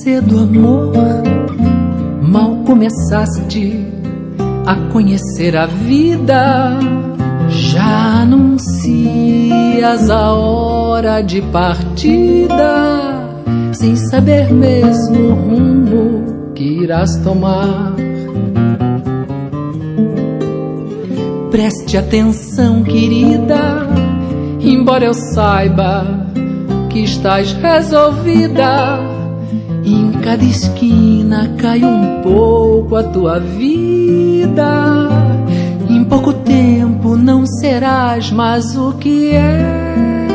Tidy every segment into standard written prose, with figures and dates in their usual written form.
cedo, amor, mal começaste a conhecer a vida, já anuncias a hora de partida, sem saber mesmo o rumo que irás tomar. Preste atenção, querida, embora eu saiba que estás resolvida, em cada esquina cai um pouco a tua vida. Em pouco tempo não serás mais o que és.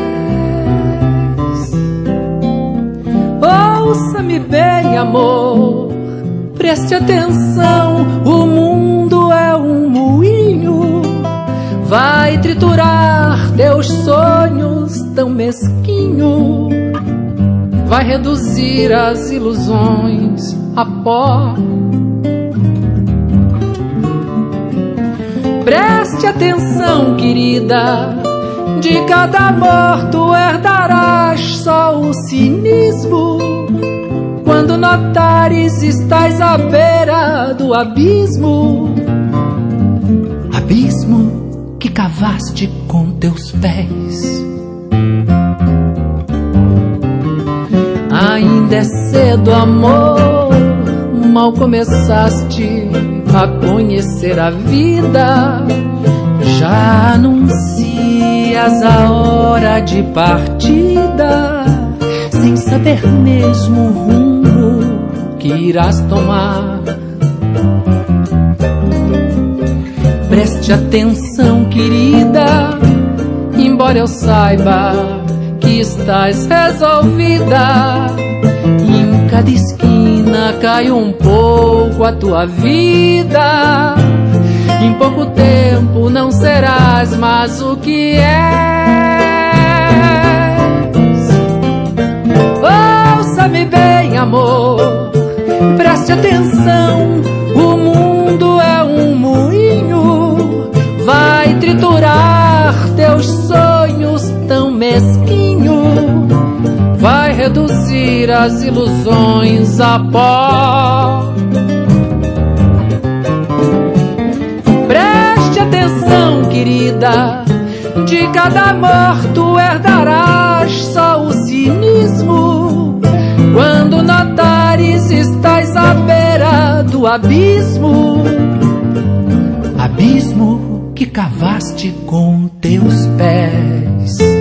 Ouça-me bem, amor, preste atenção, o mundo é um moinho, vai triturar teus sonhos tão mesquinho, vai reduzir as ilusões a pó. Preste atenção, querida, de cada amor tu herdarás só o cinismo. Quando notares estás à beira do abismo, abismo que cavaste com teus pés. Ainda é cedo, amor, mal começaste a conhecer a vida, já anuncias a hora de partida, sem saber mesmo o rumo que irás tomar. Preste atenção, querida, embora eu saiba que estás resolvida, em cada esquina cai um pouco a tua vida. Em pouco tempo não serás mais o que és. Ouça-me bem, amor, preste atenção, o mundo é um moinho, vai triturar teus sonhos tão mesquinho, vai reduzir as ilusões a pó. Preste atenção, querida, de cada amor tu herdarás só o cinismo. Quando notares estás à beira do abismo, abismo que cavaste com teus pés.